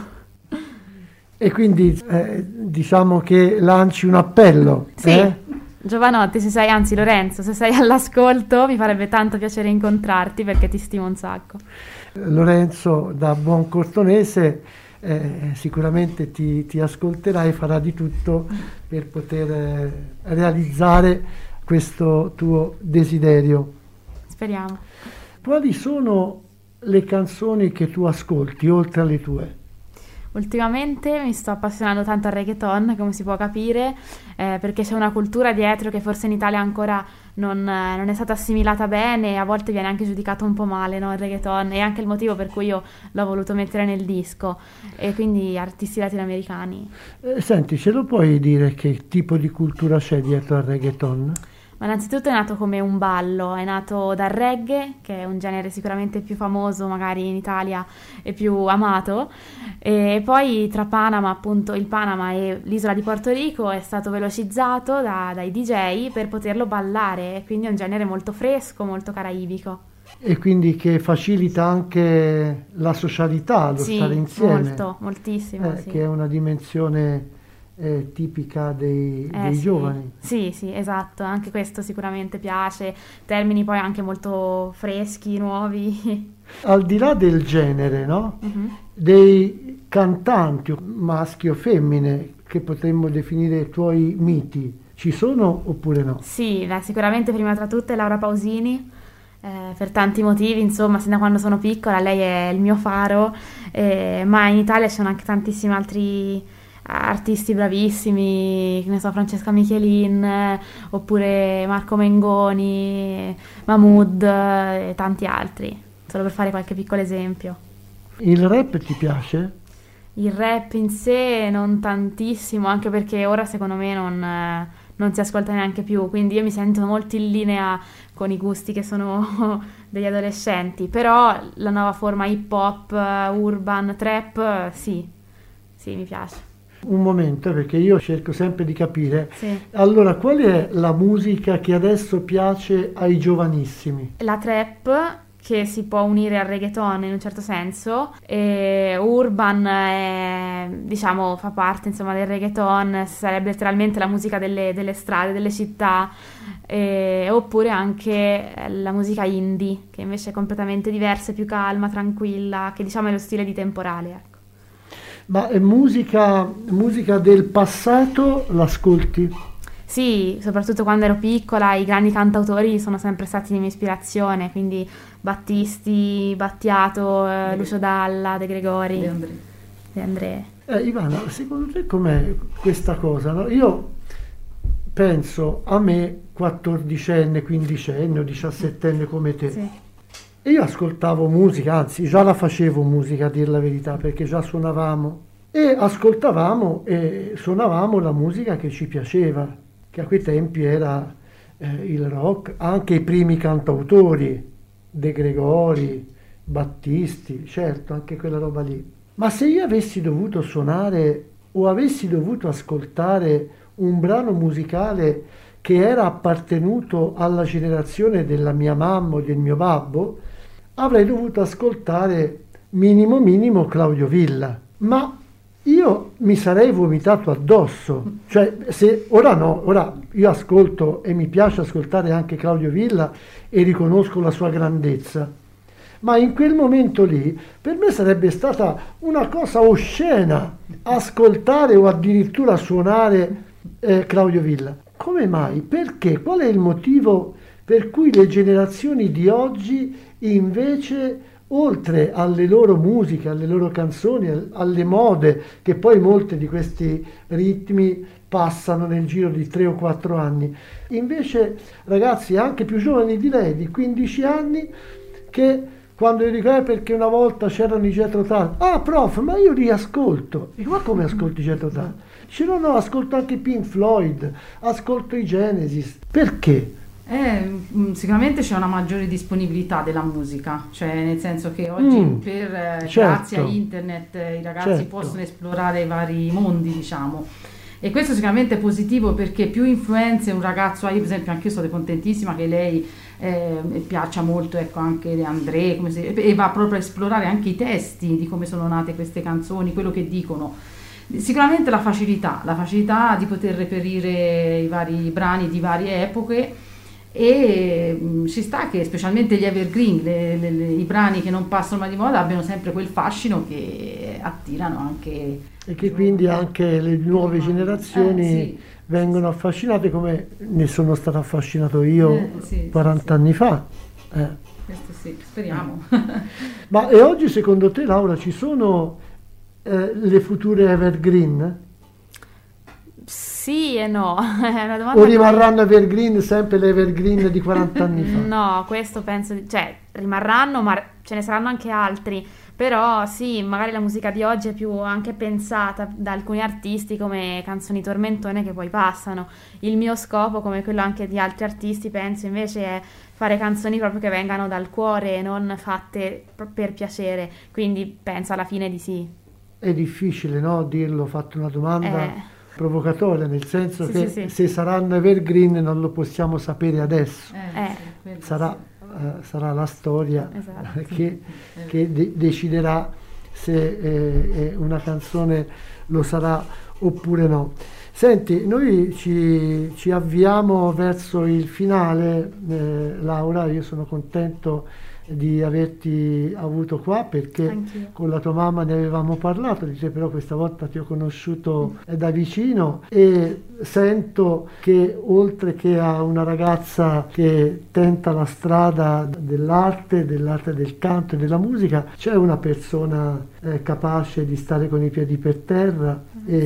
E quindi eh, diciamo che lanci un appello. Sì, eh? Giovanotti, se sei, anzi Lorenzo, se sei all'ascolto, mi farebbe tanto piacere incontrarti perché ti stimo un sacco. Lorenzo, da buon cortonese, eh, sicuramente ti, ti ascolterà e farà di tutto per poter eh, realizzare questo tuo desiderio. Speriamo. Quali sono le canzoni che tu ascolti, oltre alle tue? Ultimamente mi sto appassionando tanto al reggaeton, come si può capire, eh, perché c'è una cultura dietro che forse in Italia ancora non, non è stata assimilata bene e a volte viene anche giudicato un po' male, no, il reggaeton, è anche il motivo per cui io l'ho voluto mettere nel disco, e quindi artisti latinoamericani. Eh, senti, ce lo puoi dire che tipo di cultura c'è dietro al reggaeton? Ma innanzitutto è nato come un ballo, è nato dal reggae, che è un genere sicuramente più famoso magari in Italia e più amato, e poi tra Panama, appunto il Panama e l'isola di Porto Rico è stato velocizzato da, dai D J per poterlo ballare, e quindi è un genere molto fresco, molto caraibico. E quindi che facilita anche la socialità, lo Sì, stare insieme. molto, moltissimo, eh, sì. Che è una dimensione eh, tipica dei, Eh, dei sì. giovani. Sì, sì, esatto, anche questo sicuramente piace, termini poi anche molto freschi, nuovi. Al di là del genere, no? Mhm. Dei cantanti, maschi o femmine, che potremmo definire i tuoi miti, ci sono oppure no? Sì, beh, sicuramente prima tra tutte Laura Pausini, eh, per tanti motivi, insomma, sin da quando sono piccola lei è il mio faro, eh, ma in Italia ci sono anche tantissimi altri artisti bravissimi, che ne so, Francesca Michelin, eh, oppure Marco Mengoni, Mahmood eh, e tanti altri, solo per fare qualche piccolo esempio. Il rap ti piace? Il rap in sé non tantissimo, anche perché ora secondo me non, eh, non si ascolta neanche più, quindi io mi sento molto in linea con i gusti che sono degli adolescenti, però la nuova forma hip hop, eh, urban, trap, eh, sì, sì, mi piace. Un momento, perché io cerco sempre di capire. Sì. Allora, qual è la musica che adesso piace ai giovanissimi? La trap, che si può unire al reggaeton in un certo senso, e urban è, diciamo, fa parte insomma del reggaeton, sarebbe letteralmente la musica delle, delle strade, delle città, e, oppure anche la musica indie, che invece è completamente diversa, più calma, tranquilla, che diciamo è lo stile di Temporale, ecco. Ma è musica, musica del passato, l'ascolti? Sì, soprattutto quando ero piccola, i grandi cantautori sono sempre stati di mia ispirazione, quindi Battisti, Battiato, eh, Lucio Dalla, De Gregori, De André. De André. Eh, Ivana, secondo te com'è questa cosa? No? Io penso a me, quattordicenne, quindicenne o diciassettenne come te, Sì. e io ascoltavo musica, anzi già la facevo musica, a dir la verità, perché già suonavamo, e ascoltavamo e suonavamo la musica che ci piaceva, che a quei tempi era eh, il rock, anche i primi cantautori, De Gregori, Battisti, certo, anche quella roba lì. Ma se io avessi dovuto suonare o avessi dovuto ascoltare un brano musicale che era appartenuto alla generazione della mia mamma o del mio babbo, avrei dovuto ascoltare minimo minimo Claudio Villa, ma io mi sarei vomitato addosso. Cioè, se ora no, ora io ascolto e mi piace ascoltare anche Claudio Villa e riconosco la sua grandezza, ma in quel momento lì per me sarebbe stata una cosa oscena ascoltare o addirittura suonare eh, Claudio Villa. Come mai? Perché? Qual è il motivo per cui le generazioni di oggi invece, oltre alle loro musiche, alle loro canzoni, alle mode, che poi molte di questi ritmi passano nel giro di tre o quattro anni, invece ragazzi anche più giovani di lei, di quindici anni, che quando io dico eh, perché una volta c'erano i Jethro Tull, ah prof, ma io li ascolto. Dico, ma come ascolti i Jethro Tull? Dice no, no, ascolto anche Pink Floyd, ascolto i Genesis. Perché? Eh, sicuramente c'è una maggiore disponibilità della musica, cioè nel senso che oggi Mm, per, eh, certo. grazie a internet eh, i ragazzi Certo. possono esplorare i vari mondi, diciamo, e questo sicuramente è positivo perché più influenze un ragazzo ha. Io per esempio anche io sono contentissima che lei eh, piaccia molto, ecco, anche De André, come si, e va proprio a esplorare anche i testi di come sono nate queste canzoni, quello che dicono. Sicuramente la facilità, la facilità di poter reperire i vari brani di varie epoche. E mh, ci sta che specialmente gli evergreen, le, le, le, i brani che non passano mai di moda abbiano sempre quel fascino che attirano anche, E che quindi anche le nuove generazioni Eh, sì. vengono affascinate come ne sono stato affascinato io Eh, sì, quaranta sì, anni fa. Eh. questo sì, speriamo. Ma e oggi secondo te, Laura, ci sono eh, le future evergreen? sì e no. È una domanda o rimarranno evergreen, sempre le evergreen di quaranta anni fa? No, questo penso, di... cioè rimarranno, ma ce ne saranno anche altri. Però sì, magari la musica di oggi è più anche pensata da alcuni artisti come canzoni tormentone che poi passano. Il mio scopo, come quello anche di altri artisti, penso invece è fare canzoni proprio che vengano dal cuore e non fatte per piacere. Quindi penso alla fine di sì. È difficile, no, dirlo, ho fatto una domanda Eh. provocatoria, nel senso Sì, che sì, sì. se saranno evergreen non lo possiamo sapere adesso. Eh, Eh. sì, quello Sarà, sì. eh, sarà la storia Esatto. che, che de- deciderà se eh, eh, una canzone lo sarà oppure no. Senti, noi ci, ci avviamo verso il finale, eh, Laura, io sono contento di averti avuto qua perché Anch'io. con la tua mamma ne avevamo parlato di te, però questa volta ti ho conosciuto da vicino e sento che oltre che a una ragazza che tenta la strada dell'arte, dell'arte del canto e della musica, c'è una persona eh, capace di stare con i piedi per terra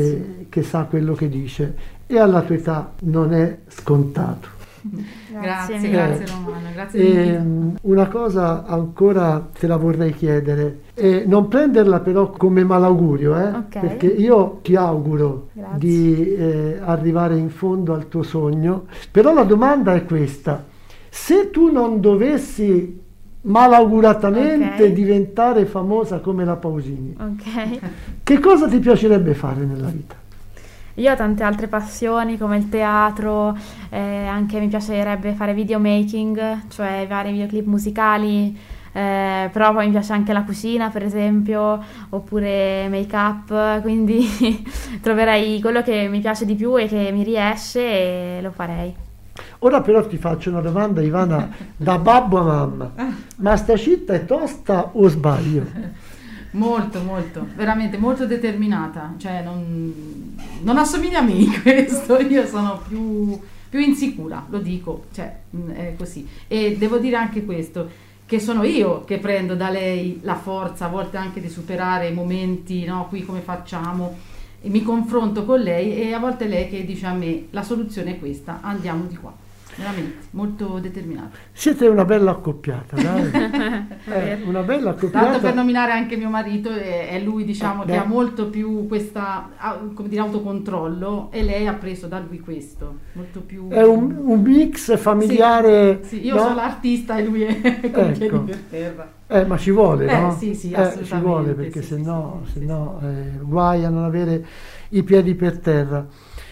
e che sa quello che dice, e alla tua età non è scontato. Grazie, mille. grazie Romano, grazie E, mille. um, una cosa ancora te la vorrei chiedere, e non prenderla però come malaugurio, eh? Ok. Perché io ti auguro Grazie. di eh, arrivare in fondo al tuo sogno, però la domanda è questa: se tu non dovessi malauguratamente Ok. diventare famosa come la Pausini, Ok. che cosa ti piacerebbe fare nella vita? Io ho tante altre passioni come il teatro, eh, anche mi piacerebbe fare videomaking, cioè vari videoclip musicali, eh, però poi mi piace anche la cucina per esempio, oppure make up, quindi troverei quello che mi piace di più e che mi riesce e lo farei. Ora però ti faccio una domanda, Ivana, da babbo a mamma: ma sta città è tosta o sbaglio? Molto, molto, veramente molto determinata, cioè non, non assomiglia a me in questo, io sono più, più insicura, lo dico, cioè mh, è così. E devo dire anche questo, che sono io che prendo da lei la forza, a volte anche di superare i momenti, no, qui come facciamo, e mi confronto con lei e a volte lei che dice a me la soluzione è questa, andiamo di qua. Veramente, molto determinata. Siete una bella accoppiata, dai. Eh, una bella accoppiata. Tanto per nominare anche mio marito, è, è lui diciamo Eh, che beh. ha molto più questa ah, come dire, autocontrollo, e lei ha preso da lui questo, molto più... È un, un mix familiare. Sì, sì, io no? sono l'artista e lui è con i piedi Ecco. per terra. Eh, ma ci vuole, Eh, no? sì, sì, Eh, assolutamente, ci vuole, perché sì, se sì, no, sì, se sì, no, eh, guai a non avere i piedi per terra.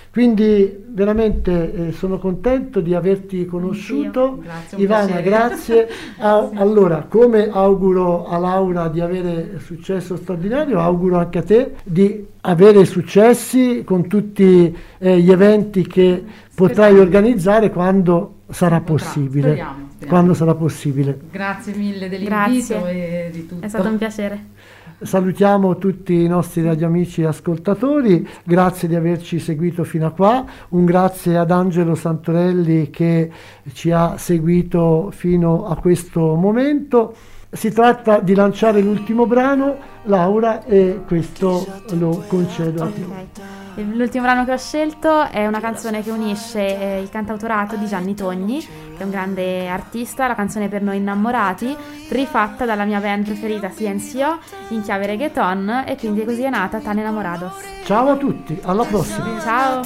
Quindi veramente eh, sono contento di averti conosciuto. Grazie, un Ivana, piacere. grazie. Ah, allora, come auguro a Laura di avere successo straordinario, auguro anche a te di avere successi con tutti eh, gli eventi che potrai Speriamo. organizzare quando sarà Si potrà, possibile. speriamo, speriamo. Quando sarà possibile. Grazie mille dell'invito Grazie. e di tutto. È stato un piacere. Salutiamo tutti i nostri radioamici e ascoltatori, grazie di averci seguito fino a qua, un grazie ad Angelo Santorelli che ci ha seguito fino a questo momento. Si tratta di lanciare l'ultimo brano, Laura, e questo lo concedo a te. Ok. L'ultimo brano che ho scelto è una canzone che unisce eh, il cantautorato di Gianni Togni, che è un grande artista, la canzone Per noi innamorati, rifatta dalla mia band preferita C N C O in chiave reggaeton, e quindi così è nata Tan Enamorados. Ciao a tutti, alla prossima! Ciao!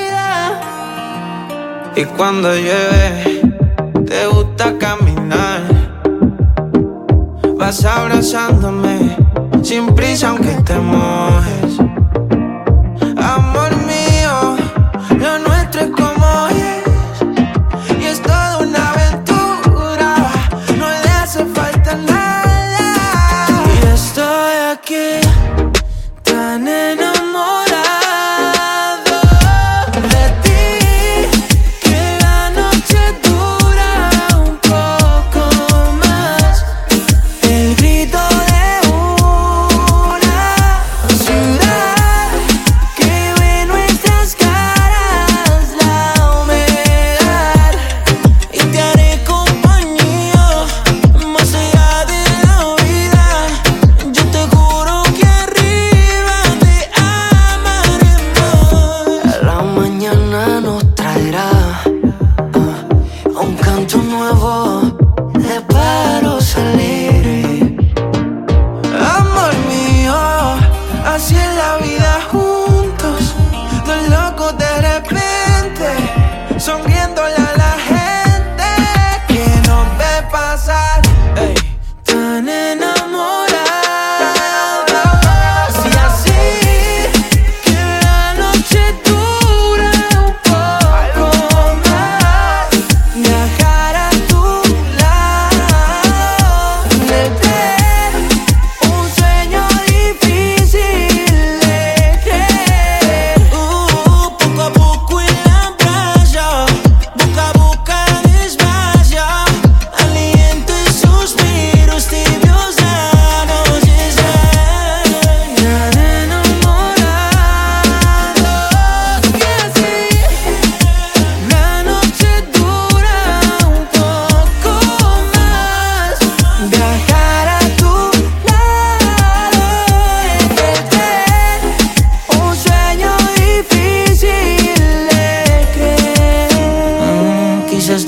Y cuando llueve, te gusta caminar. Vas abrazándome sin prisa aunque te mojes. Amor mío, lo nuestro es como es. Y es toda una aventura, no le hace falta nada. Y estoy aquí, tan enamorado de ti, que la noche dura un poco más. El grito de una ciudad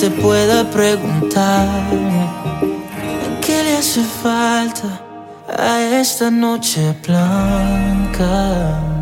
te pueda preguntar qué le hace falta a esta noche blanca.